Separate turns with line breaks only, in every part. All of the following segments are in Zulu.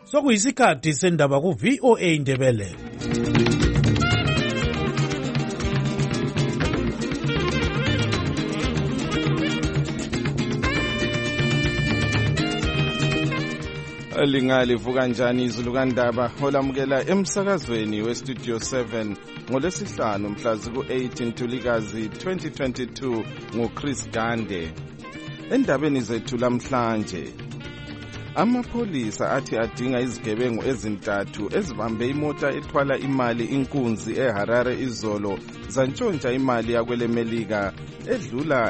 Sokuyisikhathi sendaba ku VOA Indebele.
Lingalivuka kanjani izulu kandaba olamukela emsakazweni weStudio 7 ngolesihlanu mhla ziku-8 Ntulikazi 2022 nguChris Gande. Endabeni zethu lamhlanje, amapholisa athi adinga izigebengu ezintathu ezibambe imota ethwala imali inkunzi eHarare izolo zantshontsha imali yakwelemelika edlula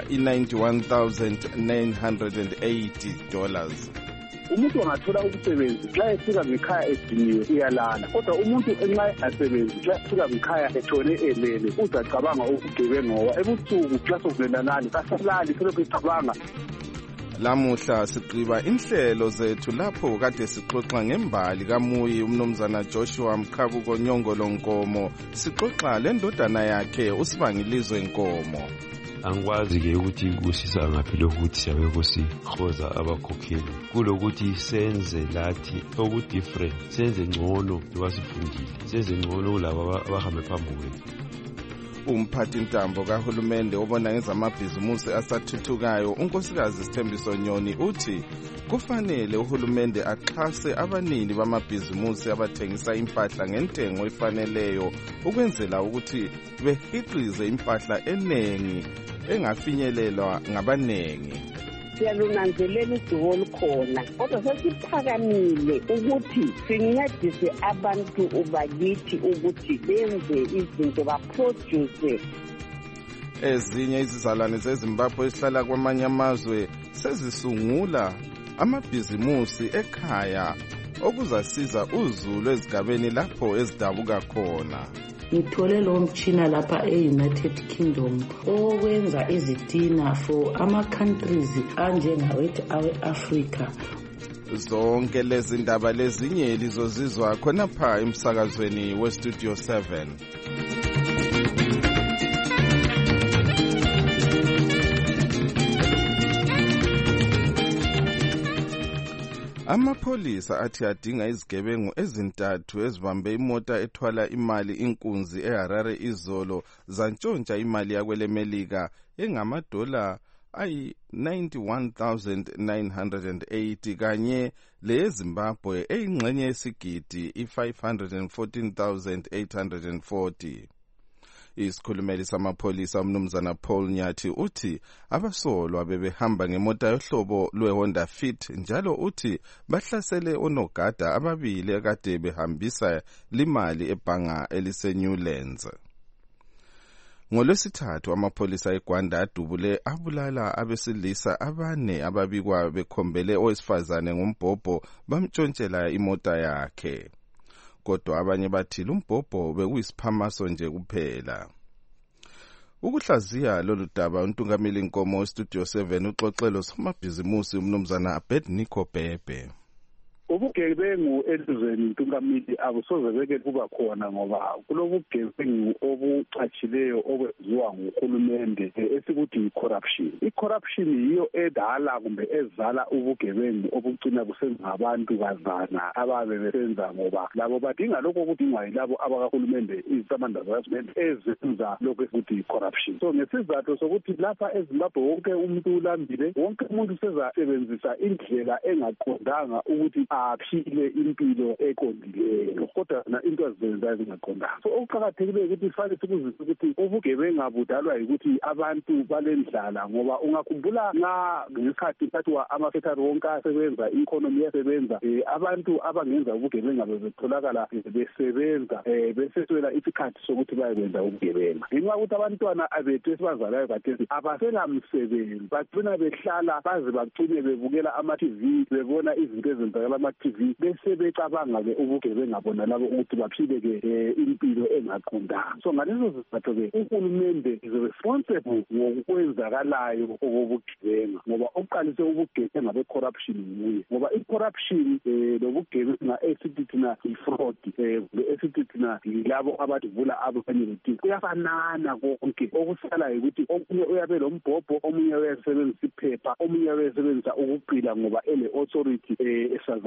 $91,980.
Umuntu angathola ukusebenza xa efika ngekhaya ediniwe uyalala, kodwa umuntu enxa asebenzi xa efika ngekhaya ethone elele uzacabanga ukugebenga ngoba ebusuku xa sokunelalali kasalali selokhu ecabanga.
Lamuhla sigqiba inhlelo zethu lapho kade sixoxa ngembali kaMuyi umnumzana Joshua Mkhabuko Nyongolo Nkomo, sixoxa lendodana yakhe uSibangilizwe Nkomo.
Angikwazi-ke ukuthi kusisa ngaphi lokuthi siyabeko sihoza abakhokheli kulokuthi senze lathi okudifferent, senze ngcono loba sifundile, senze ngcono kulabo abahambe phambili.
Umphathi ntambo kahulumende obona ngezamabhizimusi asathuthukayo unkosikazi Sithembiso Nyoni uthi kufanele uhulumende axhase abanini bamabhizimusi abathengisa impahla ngentengo efaneleyo ukwenzela ukuthi behiqize impahla enengi engafinyelelwa ngabanengi.
Siyalunanzelela udubo olukhona, kodwa sesiphakamile ukuthi sincedise abantu bakithi ukuthi benze izinto baproduce.
Ezinye izizalwane zeZimbabwe esihlala kwamanye amazwe sezisungula amabhizimusi ekhaya okuzasiza uzulu ezigabeni lapho ezidabuka khona.
Ngithole lo mtshina lapha e-United Kingdom okwenza izitina for ama-countries anjengawethu awe-Africa.
Zonke lezi ndaba lezinye lizozizwa khonapha emsakazweni weStudio 7. Amapholisa athi adinga izigebengu ezintathu ezibambe imota ethwala imali inkunzi eHarare izolo zantshontsha imali yakwelemelika engamadola $91,980 kanye leZimbabwe eyingxenye yesigidi $514,840. Isikhulumeli samapholisa umnumzana Paul Nyathi uthi abasolwa bebehamba ngemota yohlobo lweHonda Fit njalo uthi bahlasele onogada ababili ekade behambisa limali ebhanga eliseNewlands. NgoLwesithathu amapholisa eGwanda adubule abulala abesilisa abane ababikwa bekhombele owesifazane ngombhobho bamtshontshela imota yakhe. Kodwa abanye bathi umbhobho bekuyisiphamaso nje kuphela. Ukuhlaziya lolu daba untungameli Nkomo weStudio 7 uxoxelo somabhizimusi umnumzana Abednego Bhebhe.
Ubugebengu elizweni ntungamili abusoze beke kuba khona ngoba kulobugebengu obucatshileyo okwenziwa nguhulumende esikuthi corruption. I-corruption yiyo edala kumbe ezala ubugebengu obucina busenza abantu kazana ababe besenza ngoba labo badinga lokho okudingwa yilabo abakahulumende izamanda zikahulumende ezenza lokho esikuthi corruption. So ngesizathu sokuthi lapha eZimbabwe wonke umuntu ulambile, wonke umuntu sezasebenzisa indlela engaqondanga ukuthi aphile impilo eqondileyo, kodwa into azizenzayo zingaqondanga. So okuqakathekileyo ukuthi fanele sikuzise ukuthi ubugebengu budalwa yikuthi abantu balendlala ngoba ungakhumbula ngesikhathi sathiwa amafactory wonke asebenza, i-economy yasebenza, abantu abangenza ubugebengu betholakala besebenza beseswela isikhathi sokuthi bayekwenza ubugebengu. Ngenxa yokuthi abantwana abethu esibazalayo khathesi abasela msebenzi, bagcina behlala baze bagcine bebukela ama-TV, bebona izinto ezenzakala ama-TV, bese becabanga-ke ubugebengu bona labo ukuthi baphile-ke impilo engaqondanga. So ngalezo zizathu-ke uhulumende is responsible ngokwenzakalayo okobugebengu ngoba oqalise ubugebengu be-corruption nguye, ngoba i-corruption lobugebengu esithi thina i-fraud, esithi thina yilabo abadubula abanye bethu kuyafanana konke. Okusala ukuthi omunye uyabe lombhobho, omunye uyasebenzisa iphepha, omunye uyasebenzisa ukugqila ngoba ele authority esaza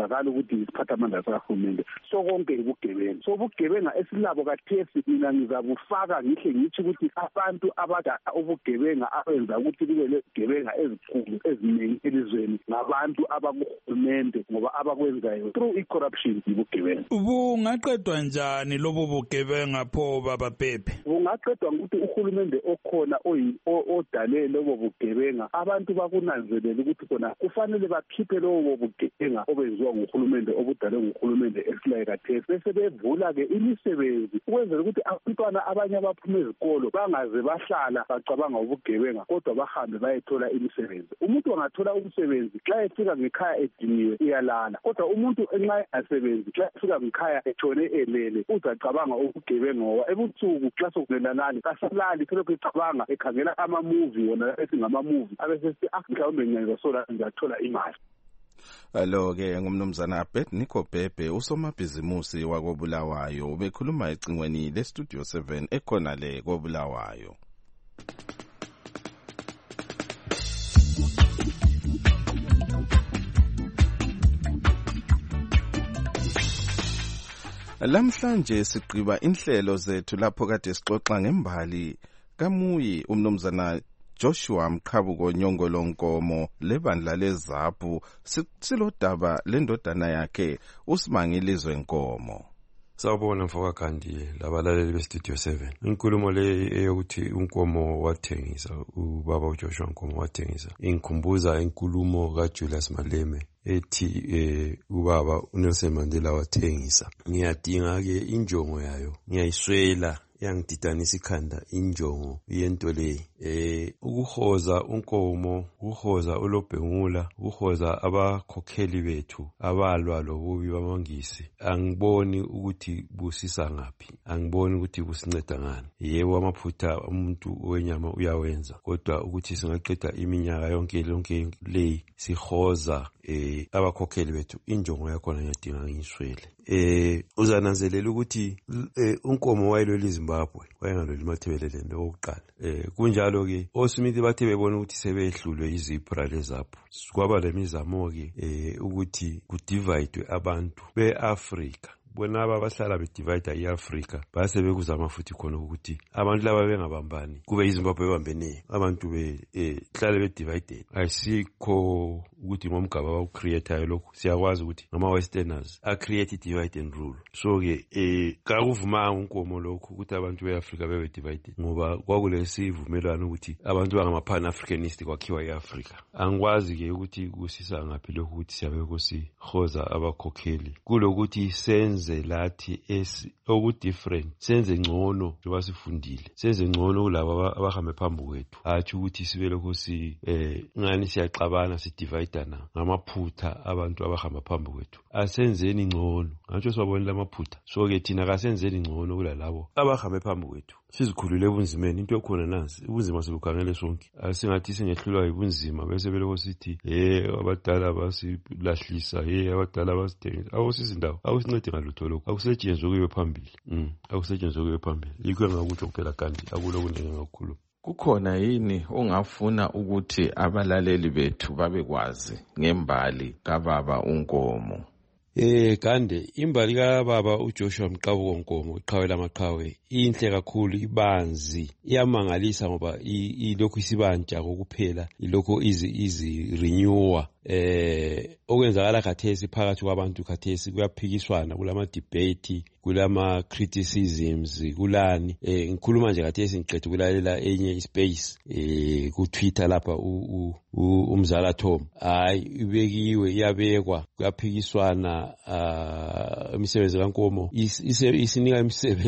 kwenzakala ukuthi isiphathamandla sakahulumende sokonke ubugebenga. So ubugebenga esilabo kathesi mina ngizabufaka ngihle ngithi ukuthi abantu abadala ubugebenga abenza ukuthi kube lezigebenga ezikhulu eziningi elizweni ngabantu abakuhulumende ngoba abakwenzayo through i-corruption ubugebenga.
Bungaqedwa njani lobo bugebenga pho baba Pepe?
Bungaqedwa ngokuthi uhulumende okhona odale lobo bugebenga abantu bakunanzelela ukuthi khona kufanele bakhiphe lobo bugebenga obenziwa nguhulumende obudalwe nguhulumende esilayo kathesi bese bevula-ke imisebenzi ukwenzela ukuthi abantwana abanye abaphuma ezikolo bangaze bahlala bacabanga ubugebenga kodwa bahambe bayethola imisebenzi. Umuntu angathola umsebenzi xa efika ngekhaya ediniwe uyalala kodwa umuntu nxa engasebenzi xa efika ngekhaya etshone elele uzacabanga ubugebenga ngoba ebusuku xa sokungelalali kasalali selokhu ecabanga ekhangela amamuvi wona esingamamuvi abesesithi mhlawumbe ngiyazosola ngiyathola imali.
Alo-ke ngumnumzana Abednego Bhebhe usomabhizimusi wakobulawayo ubekhuluma ecingweni lestudio 7 ekhona le kobulawayo. Lamhlanje sigqiba inhlelo zethu lapho kade sixoxa ngembali kamuyi umnumzana Joshua Mqhabuko Nyongolonkomo lebandla leZAPU silodaba lendodana yakhe uSimangilizwe Nkomo.
Sawubona mfoka Gandhi labalaleli bestudio 7. Inkulumo le eyokuthi uNkomo wathengisa ubaba uJoshua Nkomo wathengisa ingikhumbuza inkulumo kaJulius Maleme ethi ubaba uNelson Mandela wathengisa. Ngiyadinga ke injongo yayo ngiyayiswela yangididanisa ikhanda injongo yento le ukuhoza uNkomo ukuhoza uLobhengula ukuhoza abakhokheli bethu abalwa lobubi bamangisi angiboni ukuthi busisa ngaphi angiboni ukuthi businceda ngani yebo amaphutha umuntu wenyama uyawenza kodwa ukuthi singaqeda iminyaka yonke le sihoza abakhokheli bethu injongo yakho ngiyadinga ngiswele uzananzelela ukuthi uNkomo wayelwela iZimbabwe wayengalwela iMathebeleleni okokuqala kunjalo ke oSmith bathe bebona ukuthi sebehlulwe izipra leZAPU kwaba lemizamo ke ukuthi kudivide abantu beAfrika bona abahlala bedivide iAfrika base bekuzama futhi khona ukuthi abantu laba bengabambani kube iZimbabwe bebambene abantu hlale bedivided ayisikho ukuthi ngomgaba bawucreate lokho siyakwazi ukuthi ngama westerners create divide and rule so ke kakuvuma uNkomo lokho ukuthi abantu beAfrika bebe divided ngoba kwakulesivumelwano ukuthi abantu bangama pan africanist kwakhiwa iAfrika angikwazi ke ukuthi kusisa ngaphi lokho ukuthi siyabe kusihoza abakhokheli kulokuthi senze lathi okudifferent senze ngcono njengoba sifundile senze ngcono kulabo abahambe phambi kwethu athi ukuthi sibe lokho ngani siyaxabana sidivide ngamaphutha abantu abahamba phambi kwethu asenzeni ngcono ngatsho siwabonela amaphutha so ke thina kasenzeni ngcono kulalabo abahambe phambi kwethu sizikhulule ebunzimeni into yokhona nansi ubunzima sibukhangele sonke asingathi singehlulwa yibunzima bese beloko sithi abadala basilahlisa abadala basithengisa awusizindawo awusincede ngalutho lokho akusetshenzwe kube phambili akusetshenzwe kube phambili yikho engakutsho kuphela kanti akulokunye ngakukhuluma.
Kukhona yini ungafuna ukuthi abalaleli bethu babekwazi ngembali kababa uNkomo?
Kande imbali kababa uJoshua Mqhabuko Nkomo iqhawe lamaqhawe inhle kakhulu ibanzi iyamangalisa ngoba ilokhu isibanja kokuphela ilokhu izi renewer okwenzakala khathesi phakathi kwabantu khathesi kuyaphikiswana kulama debate kulama criticisms kulani ngikhuluma nje khathesi ngiqedwe kulalela enye ispace ku Twitter lapha umzala Tom ibekiwe iyabekwa kuyaphikiswana imisebenzi kaNkomo isinika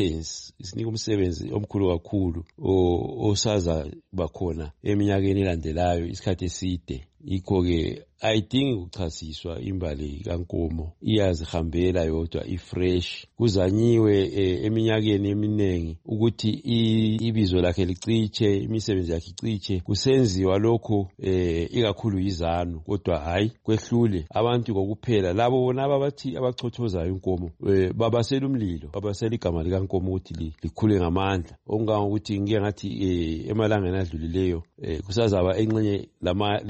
umsebenzi omkhulu kakhulu osaza bakhona eminyakeni elandelayo isikhathi eside yikho ke ayidingi ukuchasiswa imbali kaNkomo iyazihambela yodwa ifresh kuzanyiwe eminyakeni eminingi ukuthi ibizo lakhe liciche imisebenzi yakhe iciche kusenziwa lokho ikakhulu yizanu kodwa hayi kwehlule abantu kokuphela labo bona ababathi abachothozayo uNkomo babasela umlilo babasela igama likaNkomo ukuthi likhule ngamandla okungangokuthi ngike ngathi emalangeni adlulileyo kusazaba enxenye le 100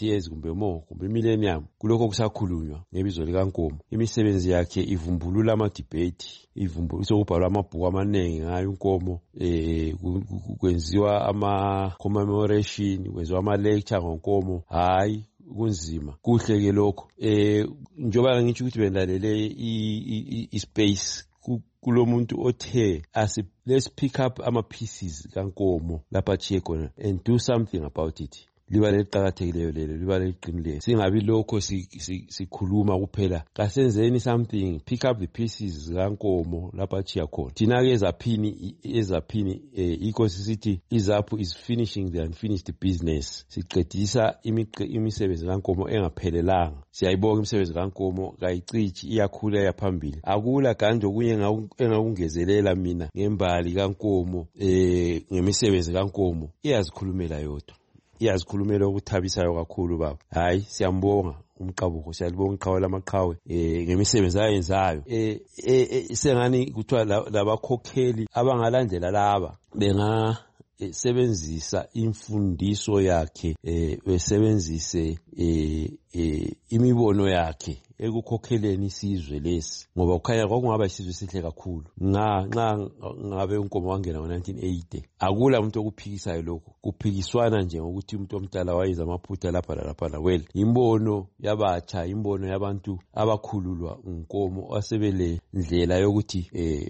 100 years kumbe more kumbe millennium kuloko kusakhulunywa ngebizo likaNkomo. Imisebenzi yakhe ivumbulula ama-debate, sokubhalwa amabhuku amaningi ngayo uNkomo, kwenziwa ama-commemoration, kwenziwa ama-lecture ngoNkomo. Hayi kunzima, kuhle ke lokho. Njengoba ngitsho ukuthi bendalela i-space kulomuntu othe let's pick up ama-pieces kaNkomo lapha chiye khona and do something about it. Liba leliqakathekileyo lelo, liba leliqinileyo. Singabi lokho sikhuluma kuphela, kasenzeni something, pick up the pieces kaNkomo lapha chiya khona. Thina ke ezaphini inkosi sithi izaphu is finishing the unfinished business. Siqedisa imisebenzi kaNkomo engaphelelanga. Siyayibonga imisebenzi kaNkomo kayicithi iyakhula yaphambili. Akula kanti okunye engakungezelela mina ngembali kaNkomo, ngemisebenzi kaNkomo iyazikhulumela yodwa. Iyazikhulumela ukuthabisayo kakhulu baba. Hayi siyambonga umqabuko, siyalibonga iqhawe lamaqhawe ngemisebenzi ayenzayo. Sengani kuthiwa labakhokheli abangalandela laba sebenzisa imfundiso yakhe, besebenzise imibono yakhe ekukhokheleni isizwe lesi, ngoba kukhanya kwakungaba isizwe esihle kakhulu nxa ngabe uNkomo wangena ngo-1980. Akula umuntu okuphikisayo lokho, kuphikiswana nje ngokuthi umuntu omdala wayenza amaphutha lapha lalaphana. Well, imbono yabatsha, imbono yabantu abakhululwa uNkomo asebele ndlela yokuthi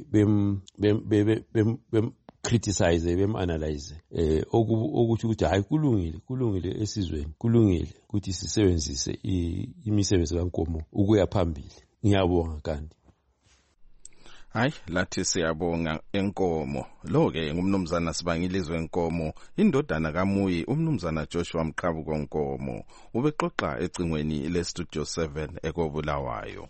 criticize, bem-analyze, ukuthi hayi kulungile esizweni, kulungile ukuthi sisebenzise imisebenzi kaNkomo ukuya phambili. Ngiyabonga kanti.
Hayi lathi siyabonga eNkomo. Lo-ke ngumnumzana Sibangilizwe Nkomo, indodana kaMuyi umnumzana Joshua Mqhabuko Nkomo. Ubexoxa ecingweni leStudio 7 eKobulawayo.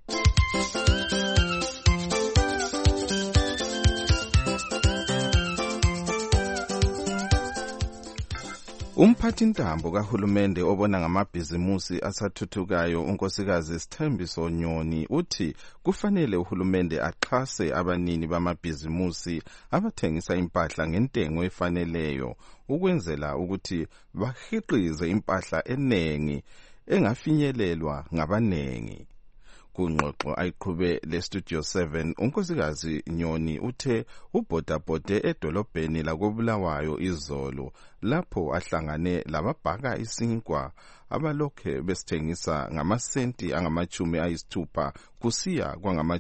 Umphathintambo kahulumende obona ngamabhizimusi asathuthukayo unkosikazi Sithembiso Nyoni uthi kufanele uhulumende axhase abanini bamabhizimusi abathengisa impahla ngentengo efaneleyo ukwenzela ukuthi bahiqize impahla enengi engafinyelelwa ngabanengi. Kungxoxo ayiqhube leStudio 7, unkosikazi Nyoni uthe ubhodabhode edolobheni lakoBulawayo izolo lapho ahlangane lababhaka isinkwa abalokhe besithengisa ngamasenti angama-60 kusiya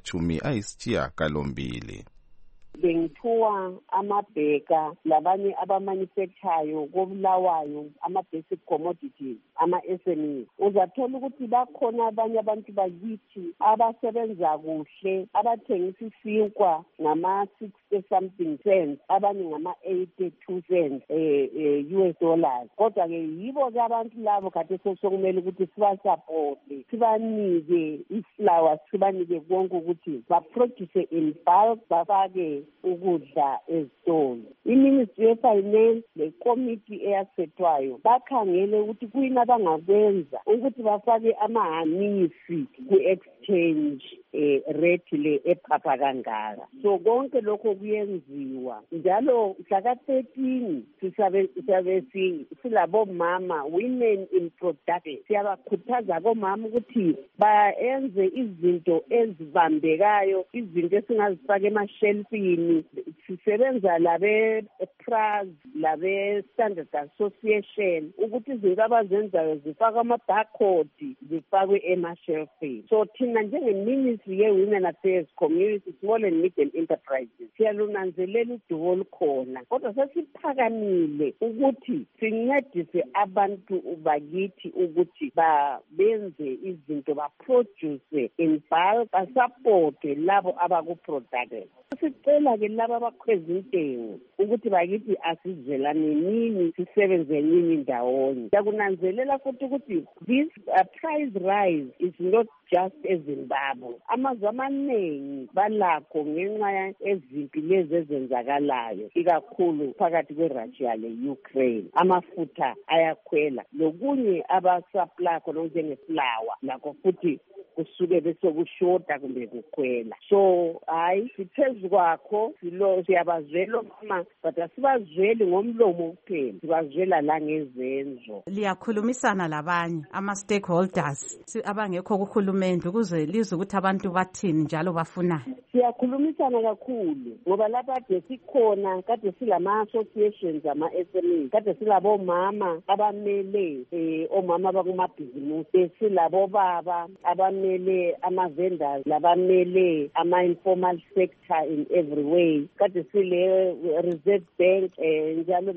kwangama-80.
Bengithuwa amabheka labanye abamanufacturayo koBulawayo ama-basic commodities, ama-SMEs. Uzathola ukuthi bakhona abanye abantu bakithi abasebenza kuhle, abathengisa isinkwa ngama-60 something cents, abanye ngama-82 cents US dollars. Kodwa-ke yibo-ke abantu labo kade sokumele ukuthi sibasaphote, sibanike iflour, sibanike konke ukuthi baproduce in bulk, bafake ukudla ezitolo. iMinistry yeFinance lekomiti eyasethwayo bakhangele ukuthi kuyini abangakwenza ukuthi bafake amahanisi ku-exchange rate le ephapha kangaka. So konke lokho kuyenziwa njalo mhla ka-13 sisabe silabo mama, women in production. Siyabakhuthaza bomama ukuthi bayenze izinto ezibambekayo, izinto esingazifaka emashelfini. Sisebenza labe-PRAS, labe-Standard Association ukuthi izinto abazenzayo zifakwe ama-barcode, zifakwe emashelfini. So thina njenge-Ministry ye-Women Affairs, Community, Small and Medium Enterprises siyalunanzelela udubo olukhona, kodwa sesiphakamile ukuthi sincedise abantu bakithi ukuthi benze izinto, baproduce in bulk, basupporte labo abakuproduct. Sicela-ke laba abakhweza intengo ukuthi bakithi asizwelane nini, sisebenze nini ndawonye. Siyakunanzelela futhi ukuthi this price rise is not just eZimbabwe. Amazwe amaningi balakho ngenxa ezimpi lezi ezenzakalayo, ikakhulu phakathi kweRussia le-Ukraine. Amafutha ayakhwela, lokunye abasupply khona njengeflour lakho futhi kusuke bese kushoda kumbe kukhwela. So hayi siphezu kwakho siyabazwela omama but asibazweli ngomlomo kuphela, sibazwela la ngezenzo.
Liyakhulumisana labanye ama-stakeholders abangekho kuhulumende ukuze lizwe ukuthi abantu bathini njalo bafunani?
Siyakhulumisana kakhulu ngoba lapha kade sikhona, kade silama-associations ama-SMEs, kade silabomama abamele omama bakumabhizimusi, silabo baba abamele ama-vendors labamele ama-informal sector in every way, kade sile Reserve Bank njalo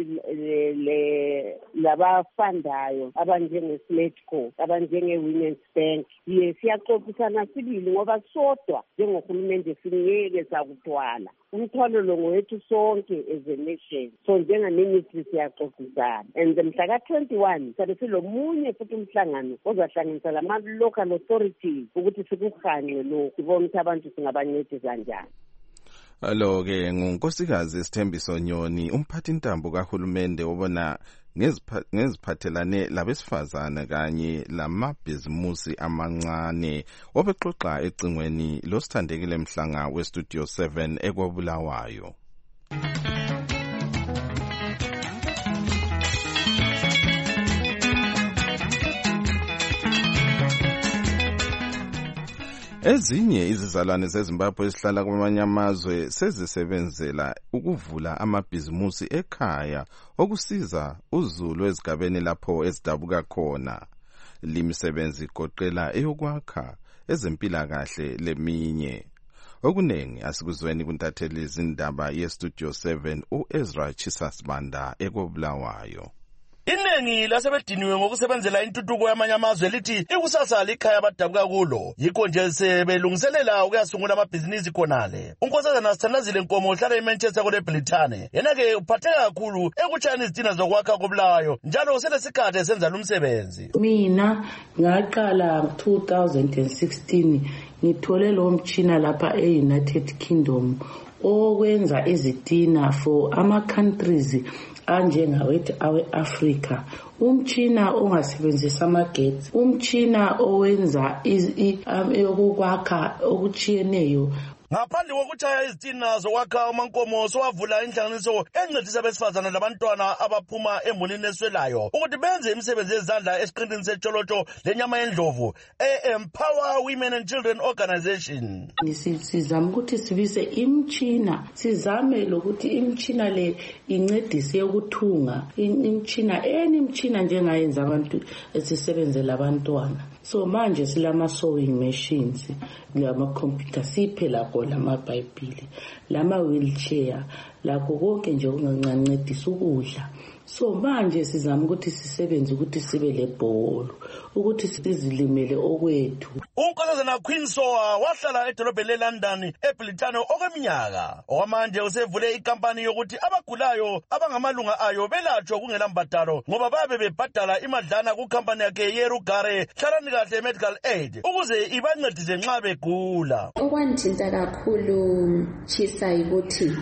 labafandayo abanjenge-Sletco, abanjenge-Women's Bank. Siyaxoxisana sibili ngoba sodwa njengohulumende singeke sakuthwala umthwalo lo ngowethu sonke as a nation. So njengaministry siyaxoxisana, and mhla ka-21 sabe silomunye futhi umhlangano ozahlanganisa lama-local authorities ukuthi sikukhanye lo, sibone ukuthi abantu singabancedisa njani.
Alo-ke ngunkosikazi Sithembiso Nyoni, umphathintambo kahulumende obona ngeziphathelane labesifazane kanye lamabhizimusi amancane, obexoxa ecingweni losithandekile Mhlanga weStudio 7 eKobulawayo. Ezinye izizalwane zeZimbabwe ezihlala kwamanye amazwe sezisebenzela ukuvula amabhizimusi ekhaya okusiza uzulu ezigabeni lapho ezidabuka khona. Limisebenzi igoqela eyokwakha, ezempilakahle leminye. Okuningi asikuzweni kuntatheli izindaba yeStudio 7 uEzra Chisasibanda eKobulawayo.
Iningi lasebediniwe ngokusebenzela intuthuko yamanye amazwe lithi ikusasa likhaya abadabuka kulo, yikho nje sebelungiselela ukuyasungula amabhizinisi khonale. Unkosazana Sithandazile Nkomo uhlala eManchester kule Britane, yena-ke uphatheka kakhulu ekutshayeni izitina zokwakha Kobulawayo, njalo selesikhathi esenza lo msebenzi.
Mina ngaqala 2016 ngithole lo mtshina lapha e-United Kingdom okwenza izitina for ama-countries anjengawethu awe-Afrika. Umtshina ongasebenzisa amagetsi, umtshina owenza yokukwakha okutshiyeneyo.
Ngaphandle kokuchaya izitina zokwakha uMankomo sowavula inhlanganiso encedisa abesifazana labantwana abaphuma emulini eswelayo ukuthi benze imisebenzi yezandla esiqintini setsholotsho lenyama yendlovu Empower Women and Children Organization.
Sizama ukuthi sibise imtshina, sizame lokuthi imtshina le incedise ukuthunga, imtshina njengayenza abantu esisebenzela abantwana. So manje silama sewing machines, lama computer siphe lakho lamabhayibhili, lama wheelchair, lakho konke nje okungancedisa ukudla. So manje sizama ukuthi sisebenze ukuthi sibe lebholo, ukuthi sizilimele okwethu.
Unkosazana Queen Soa wahlala edolobheni leLondon eBritane okweminyaka. Okwamanje usevule ikampani yokuthi abagulayo abangamalunga ayo belatshwe kungela mbadalo ngoba babe bebhadala imadlana kukampani yakhe yeRugare Hlelani Kahle Medical Aid ukuze ibancedise nxa begula.
Okwanthinta kakhulu Chisa ukuthi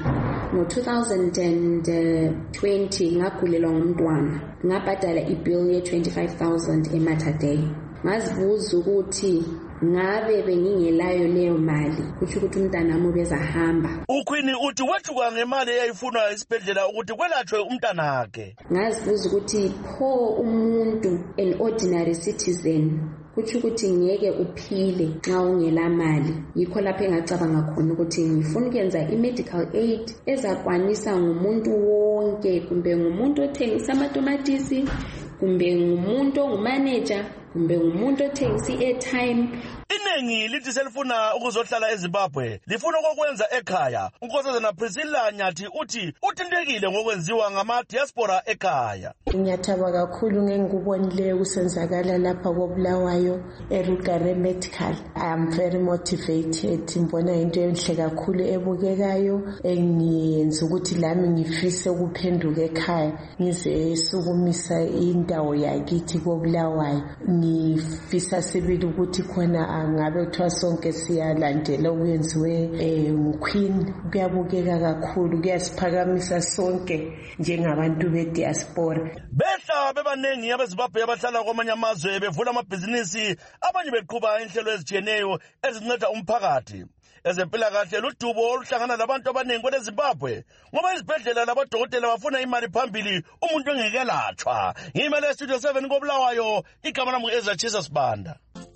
ngo-2020 ngagulelwa ngumntwana, ngabhadala ibill ye-25,000 eMater Day. Ngazibuza ukuthi ngabe bengingelayo leyo mali kusho ukuthi umntanami ubezahamba.
uQueen uthi wethuka ngemali eyayifunwa esibhedlela ukuthi kwelatshwe umntanakhe.
Ngazibuza ukuthi pho umuntu, an ordinary citizen, kusho ukuthi ngeke uphile nxa ungela mali. Yikho lapho engacabanga khona ukuthi ngifuna ukwenza i-medical aid ezakwanisa ngumuntu wonke, kumbe ngumuntu othengisa amatomatisi, kumbe ngumuntu ongumanager, kumbe ngumuntu othengisa i-airtime.
Iningi lithi selifuna ukuzohlala eZimbabwe, lifuna ukwenza ekhaya. Unkosazana Priscilla Nyathi uthi uthintekile ngokwenziwa ngama-diaspora ekhaya.
Ngiyathaba kakhulu ngengikubonileyo kusenzakala lapha koBulawayo eRugare Medical. I am very motivated. Ngibona into enhle kakhulu ebukekayo engiyenza ukuthi lami ngifise ukuphenduka ekhaya ngize sukumisa indawo yakithi koBulawayo. Ngifisa sibili ukuthi khona ngabe kuthiwa sonke siyalandela okuyenziwe nguQueen kuyabukeka kakhulu kuyasiphakamisa sonke njengabantu bediaspora.
Behla bebaningi abeZimbabwe abahlala kwamanye amazwe bevula amabhizinisi abanye beqhuba inhlelo ezitshiyeneyo ezinceda umphakathi. Ezempilakahle ludubo oluhlangana labantu abaningi kweleZimbabwe ngoba izibhedlela labodokotela bafuna imali phambili umuntu engekelatshwa. Ngimele eStudio 7 koBulawayo, igama lami Ezra Chisa Sibanda.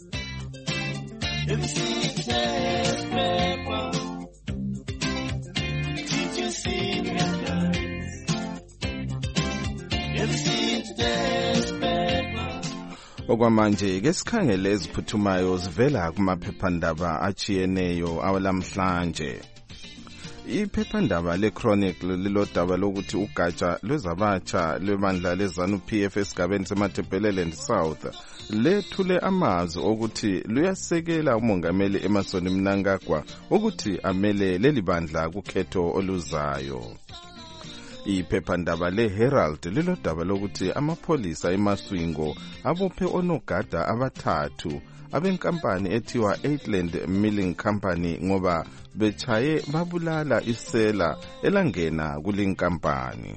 Okwamanje ke sikhangele eziphuthumayo zivela kumaphephandaba achiyeneyo awalamhlanje. Iphephandaba leChronicle lilodaba lokuthi ugatsha lwezabatsha lwebandla leZANU-PF esigabeni seMatabeleland South lethule amazwi okuthi luyasekela umongameli Emmerson Mnangagwa ukuthi amele leli bandla kukhetho oluzayo. Iphephandaba leHerald lilodaba lokuthi amapholisa eMaswingo abophe onogada abathathu abenkampani ethiwa Eightland Milling Company ngoba bechaye babulala isela elangena kulinkampani.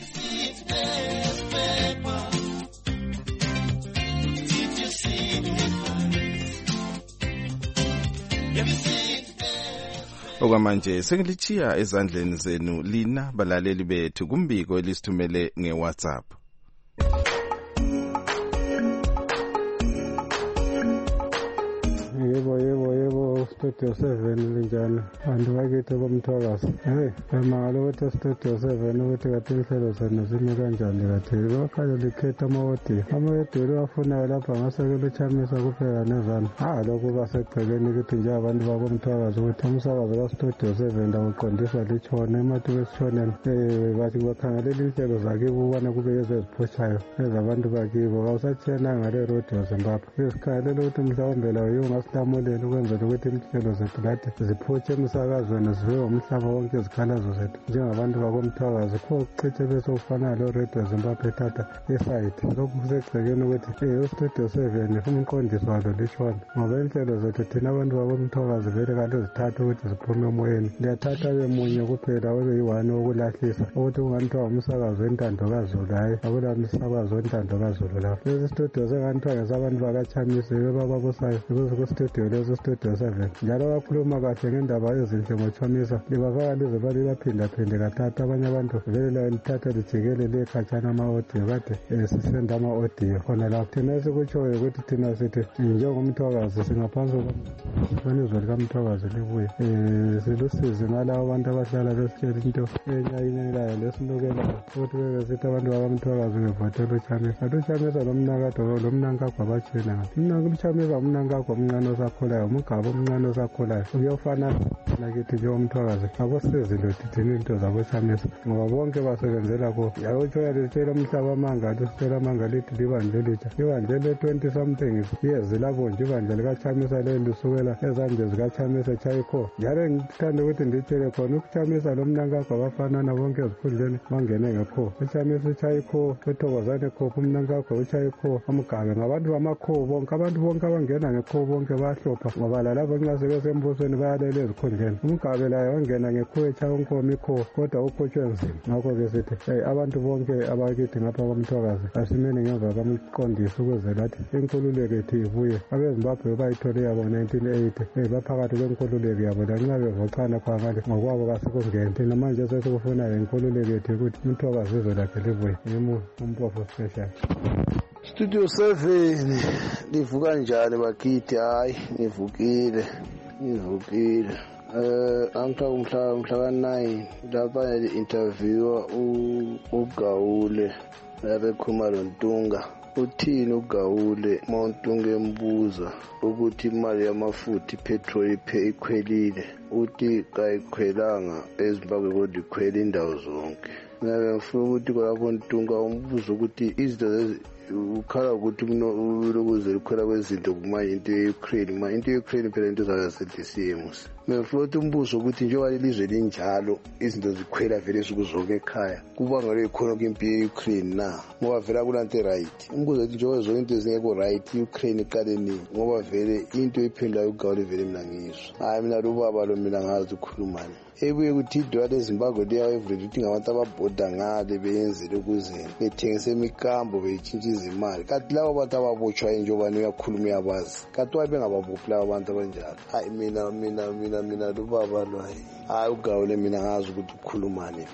Okwamanje sengilichiya ezandleni zenu lina balaleli bethu kumbiko elisithumele ngeWhatsApp.
Yebo Studio 7 linjani bantu bakithi bomthwakazi. Emalo ukuthi Studio 7 ukuthi kathi inhlelo zenu zime kanjani kathi bakhanya likhetha amawodi afunayo lapha ngasekela uchamisa kuphela nezana. Lokhu basegcekeni ukuthi nje abantu bakomthwakazi ukuthi umsakazo kaStudio 7 ndawuqondiswa lichone emathi besishonela bathi bakhangelela inhlelo zakibo ubona kube eziphutshayo ezabantu bakibo awusathena ngale radio Zimbabwe esikhalela ukuthi mhlawumbe lawo yongasilamulela ukwenzela ukuthi inhlelo zethu lathi ziphutshe emsakazweni ziwe umhlaba wonke izikhalazo zethu njengabantu bakomthwakazi kho ukuchithe bese ufana lo radio Zimbabwe ethatha esayidi lokhu kusegcekeni ukuthi uStudio 7 umqondisi walo lishona ngoba inhlelo zethu thina abantu bakomthwakazi vele kade zithatha ukuthi ziphume emoyeni liyathatha bemunye kuphela obe yi-1 okulahlisa ukuthi kunganithiwa umsakazo wentando kaZulu hayi akula umsakazo wentando kaZulu lapho lezi studio sekanthiwa ngesabantu bakachamisi bebababusayo kustudio lezo Studio 7 njalo bakhuluma kahle ngendaba ezinhle ngoChamisa libafaka lize baliphindaphinde kathathu abanye abantu vele lithatha lijikele lekhatshana ama-audio kade sisenda ama-audio khona lapho thina sikutshoyo ukuthi thina sithi njengomthwakazi singaphansi kwenizwe likamthwakazi libuye silusizi ngalabo abantu abahlala besitshela into enyayinelayo lesinukelayo ukuthi bebesithi abantu bakamthwakazi bevotela uChamisa uChamisa lomnankagwa batshena ngathi uChamisa umnankagwa omncane osakhulayo umgaba omncane osakhulayo uyofana nakithi njengomthwakazi akusizi thina into zaboChamisa ngoba bonke basebenzela ko yakutsho litshela umhlaba amangalo sitshela amangalo lithi libandle litsha ibandle le-20 something years labo nje ibandle likaChamisa leli lusukela ezandle zikaChamisa Chayikho njalo ngithanda ukuthi nditshele khona uChamisa lomnankagwa bafanana bonke ezikhundleni bangene ngekho uChamisa uChayikho uThokozane Khopha umnankagwa uChayikho umgabe ngabantu bamakho bonke abantu bonke abangena ngekho bonke bahlopha ngoba lalapho nxa sebesembusweni bayalela ezikhundleni umgabe laye wangena ngekho eChayinkomo ikho kodwa ukhotshwe nzima ngakho-ke sithi abantu bonke abakithi ngapha komthwakazi asimene ngemva kamqondisi ukuze lathi inkululeko ethu ibuye abeZimbabwe bayithole yabo 1980 baphakathi kwenkululeko yabo lanxa bevoxana khangale ngokwabo kasikungeni thina manje sesikufunayo inkululeko ethu ukuthi umthwakazi izwe lakhe libuye yimo umpofo special.
Studio 7 livuka njani bakithi? Hayi nivukile umhla ka-9 lapha interviewa uGawule lapha eKhumalo Ntunga. Uthini uGawule uNtunga embuza ukuthi imali yamafutha ipetrol ikhwelile uthi kayikhwelanga eZimbabwe kodwa ikhwela indawo zonke. Mina ngifuna ukuthi lapho Ntunga umbuza ukuthi izinto ukhala ukuthi ukuze likhwela kwezinto kumanje into ye-Ukraine into ye-Ukraine phela into zayo sedisimusi Meflothi umbuso ukuthi njengoba lelizwe linjalo izinto zikhwela vele sukuzonke ekhaya kubangela ikhona kwimpi ye-Ukraine na ngoba vele kulanto right umbuzo ukuthi njengoba zonke into zingekho right i-Ukraine iqale nini ngoba vele into iphendulayo ugawule vele mina ngizwa hayi mina lubaba lo mina ngazi ukukhulumani ebuye ukuthi idollar leZimbabwe liya everyday ukuthi ngabantu ababhoda ngale beyenzele ukuze bethengise imikambo beyitshintshiza imali kanti labo bantu ababotshwa njengoba niyakhuluma yabazi kanti wabe ngababophi labo bantu abanjalo hayi mina lubaba lo hayi ugawule mina ngazi ukuthi ukhulumani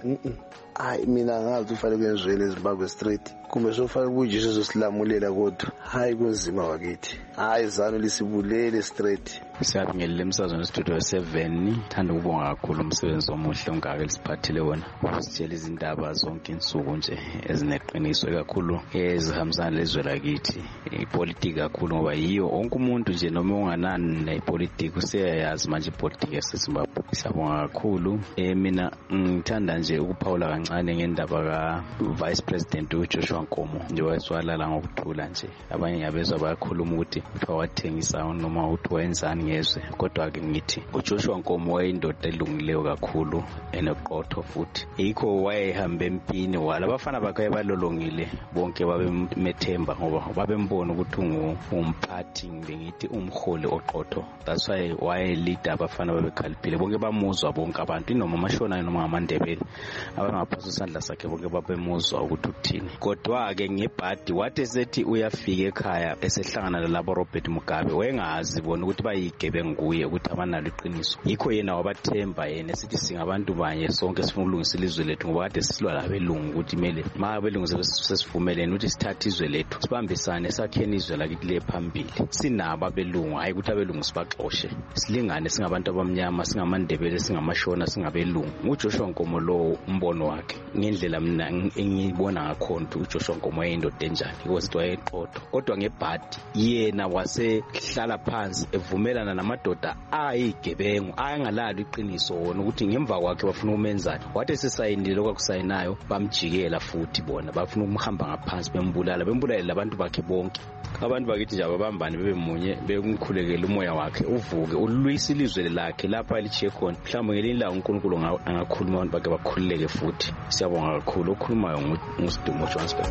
hayi mina ngazi ufanele kwenziweni eZimbabwe straight kumbe sofanele kuJesu zosilamulela kodwa hayi kunzima wakithi hayi zanu lisibulele straight.
Siyabingelela emsazweni studio 7 thanda ukubonga kakhulu umsebenzi omuhle ongaka lisiphathile wona usitshela izindaba zonke insuku nje ezineqiniso kakhulu ezihambisana lezwe lakithi ipolitiki kakhulu ngoba yiyo wonke umuntu nje noma unganani nepolitiki useyayazi manje ipolitiki yaseZimbabwe. Siyabonga kakhulu mina ngithanda nje ukuphawula kancane ngendaba ka Vice President uJoshua Nkomo nje wayeswalala ngokuthula nje abanye yabezwa bayakhuluma ukuthi wathengisa noma uthi wenzani ngezwe kodwa ke ngithi uJoshua Nkomo wayindoda elungileyo kakhulu enoqotho futhi yikho wayehambe empini walabafana bakhe balolongile bonke babemethemba ngoba babembona ukuthi umphathi ngithi umholi oqotho. That's why wayeleader abafana babekhaliphile bonke bamuzwa bonke abantu noma amashona noma amandebele abangaphasa isandla sakhe bonke babemuzwa ukuthi uthini. Kodwa ke ngebhadi wathi sethi uyafika ekhaya esehlangana nalabo Robert Mugabe wengazi bona ukuthi bayigebengu nguye ukuthi abanalo iqiniso yikho yena wabathemba yena sithi singabantu banye sonke sifuna ukulungisa ilizwe lethu ngoba kade silwa labelungu ukuthi mele mabelungu sesivumelene ukuthi sithathe izwe lethu sibambisane sakheni izwe lakithi le phambili sinabo abelungu hayi ukuthi abelungu sibaxoshe silingane singabantu abamnyama singamandebele singamashona singabelungu. uJoshua Nkomo lo umbono wakhe ngendlela mina engibona ngakhona ukuthi uJoshua Nkomo yindoda enjani because wayeqotho kodwa ngebhadi yena wasehlala phansi evumelana namadoda ayigebengu ayangalalo iqiniso wona ukuthi ngemva kwakhe bafuna umenzani wathi sesayinile lokwakusayinayo bamjikela futhi bona bafuna ukumhamba ngaphansi bembulale labantu bakhe bonke abantu bakithi nje ababambani bebemunye bekumkhulekela umoya wakhe uvuke ulwisa ilizwe lakhe lapha lichiye khona mhlawumbe ngelinye la uNkulunkulu angakhuluma abantu bakhe bakhululeke futhi. Siyabonga kakhulu okhulumayo nguSidumo Johannesburg.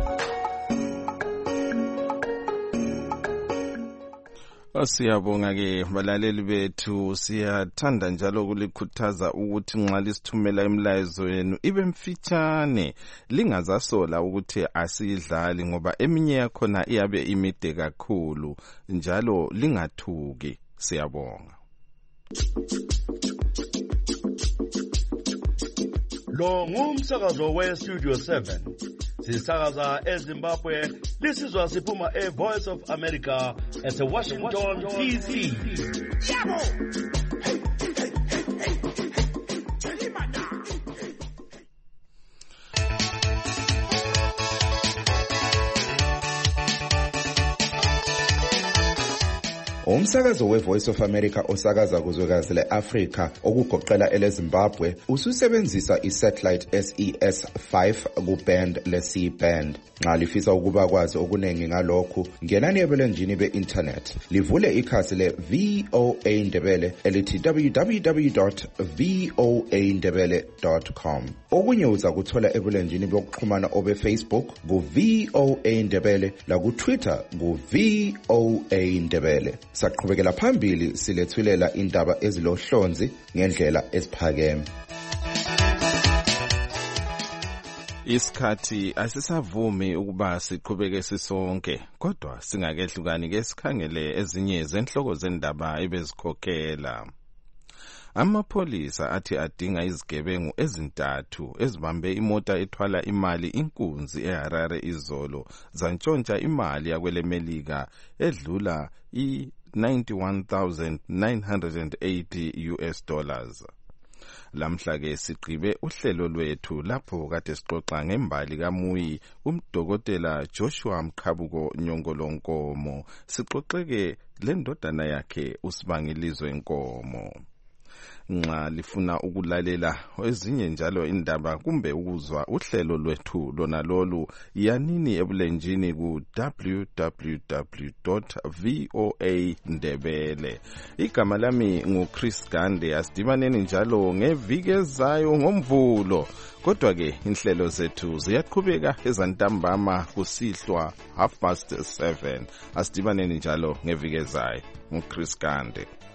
Siyabonga ke balaleli bethu siyathanda njalo ukulikhuthaza ukuthi nxa lisithumela imlayezo yenu ibe mfitshane lingazasola ukuthi asiyidlali ngoba eminye yakhona iyabe imide kakhulu njalo lingathuki. Siyabonga.
Lo ngumsakazo we-Studio 7 sisakaza eZimbabwe lisizwa siphuma e-Voice of America ese-Washington DC.
Umsakazo we-Voice of America osakaza kuzwekazi le-Afrika okugoqela ele-Zimbabwe ususebenzisa i-satellite SES-5 ku-band le-C-band. Nxa lifisa ukuba kwazi okunengi ngalokhu, ngenani ebulenjini be-internet. Livule ikhasi le-VOA Ndebele elithi www.voandebele.com. Okunye uza kuthola ebulenjini bokuxhumana obe-Facebook ku-VOA Ndebele laku-Twitter ku-VOA Ndebele. Saqhubekela phambili silethulela indaba ezilohlonzi ngendlela eziphakeme.
Isikhathi asisavumi ukuba siqhubeke sisonke kodwa singakehlukani ke sikhangele ezinye zenhloko zendaba ebezikhokhela. Amapholisa athi adinga izigebengu ezintathu ezibambe imota ethwala imali inkunzi eHarare izolo zantshontsha imali yakwelemelika edlula $91,980. Lamhla ke siqibe uhlelo lwethu lapho kade sixoxa ngembali kaMuyi umdokotela Joshua Mqhabuko Nyongolo Nkomo sixoxeke le ndodana yakhe uSibangilizwe Nkomo. nxa lifuna ukulalela ezinye njalo indaba kumbe ukuzwa uhlelo lwethu lona lolu yanini ebulenjini ku www.voandebele. Igama lami nguChris Gande. Asidibaneni njalo ngeviki ezayo ngoMvulo. Kodwa ke inhlelo zethu ziyaqhubeka ezantambama kusihlwa 7:30. Asidibaneni njalo ngeviki ezayo. nguChris Gande.